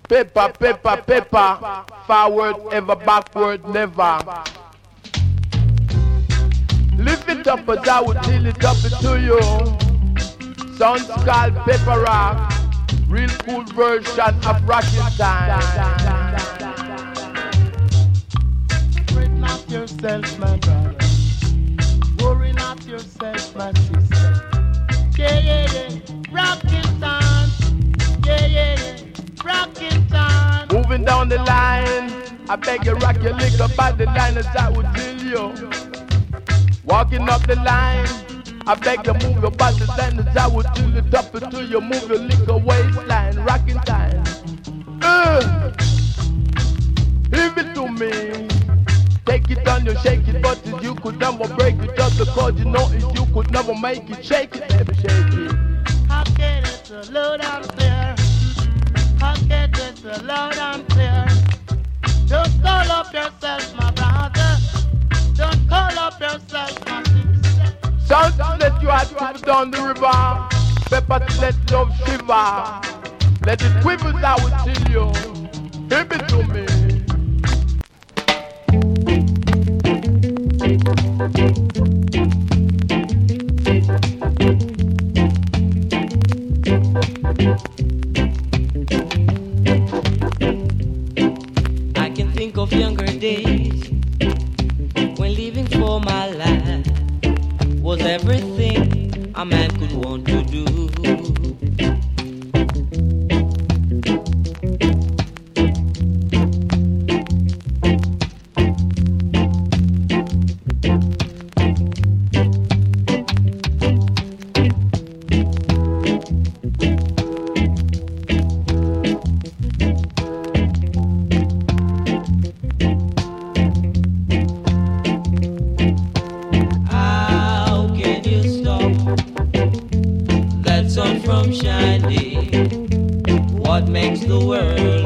Paper, paper, paper. Forward ever, backward never. Lift it up as I would till it up to you. Sounds called Paper Rock. Real cool version of Rockin' Time. Fret not yourself, my brother. Worry not yourself, my sister. Yeah, yeah, yeah. Rockin' Time. Yeah, yeah, yeah. Rockin' Time. Moving down the line, I beg you rock your liquor by the line as I would tell you. Walking up the line, I beg you move your body line as I would tell you. Top it to you, move your liquor waistline. Rockin' Time. Give it to me. Take it on you, shake it, but you could never break it just because you know it, you could never make it. Shake it, baby, shake it. How can it so loud and clear? How can it so loud and clear? Don't call up yourself, my brother. Don't call up yourself, my sister. Sound to let you out to down the river. Pepper to let love shiver. Let it quiver, I will tell you. Give it to me. I can think of younger days when living for my life was everything a man could want to do. From shining, what makes the world